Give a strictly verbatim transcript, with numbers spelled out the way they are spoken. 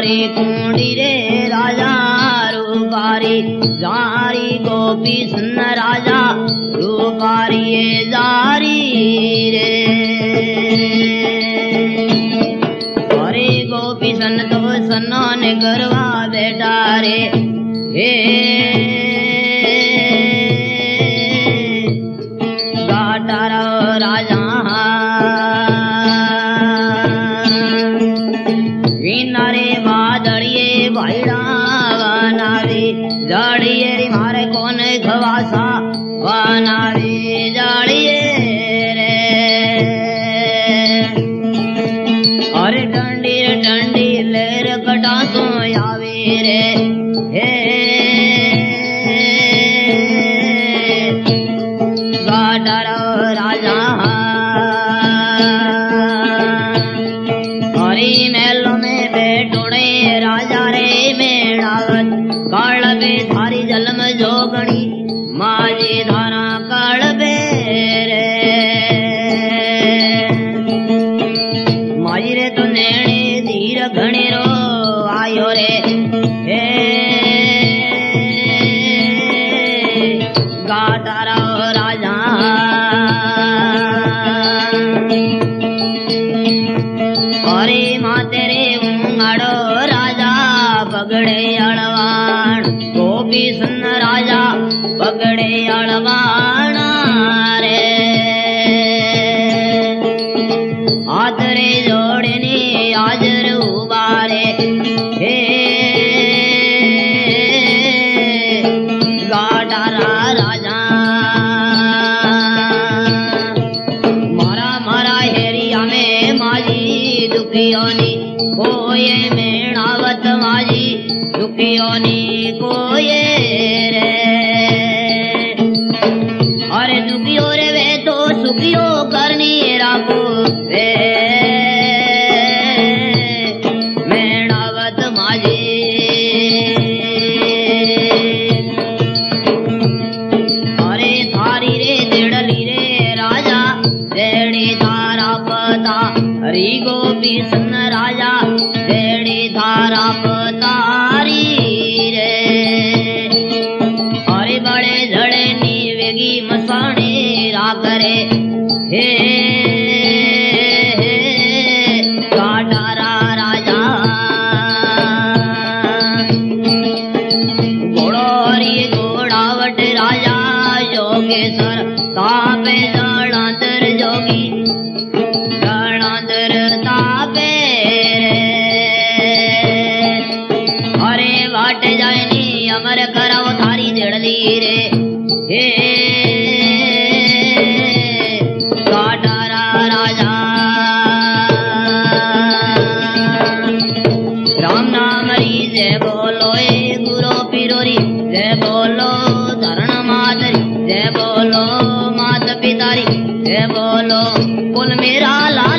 कारी कुंडी रे राजा रूपारी जारी गोपी सुन राजा रूपारी जारी रे अरे गोपी सन तो सनो ने करवा बेटा रे हे गाटारा राजा रे बादड़िए भाईड़ा बनावे जाड़िए रे मारे कौन खवासा बनावे जाड़िए रे अरे डंडी डंडी लेर कटा तो आवे रे हे गाटारा राजा हरी महलों में बैठोड़े राजा रे मेड़ावत काल बे थारी जलम जोगणी माजी धारा काल बे रे माजी रे तो नेणे धीर घणे रो आयो रे हे गाटारा राजा अरे माते रे उंगाड़ो राजा पगड़े अड़वाण गोपी सुन राजा पगड़े अड़वाण रे हाथ रे जोड़ने आज रूबारे हे गाटारा राजा मारा मारा हेरिया में माजी दुखियोनी कोये मेणावत माजी दुखियोनी कोये रे अरे दुखियो रे वे तो सुखियो करनी राखो वे मेणावत माजी अरे थारी रे देड़ली रे राजा देड़ी थारा पता हरी गोपी सुन राजा देड़ी धारा पतारी रे अरे बड़े झड़े नीवेगी मसाने राकरे हे गाटारा राजा घोड़ोरी घोड़ावट राजा योगेश्वर तापे जड़ांतर जोगी जड़ांतर तापे अरे वाट जायनी अमर करव थारी जड़ली रे हे गाटारा राजा राम नाम री जय बोलो ए गुरु पिरोरी जय बोलो धरण मातरी जय बोलो मात पितारी जय बोलो कुल मेरा ला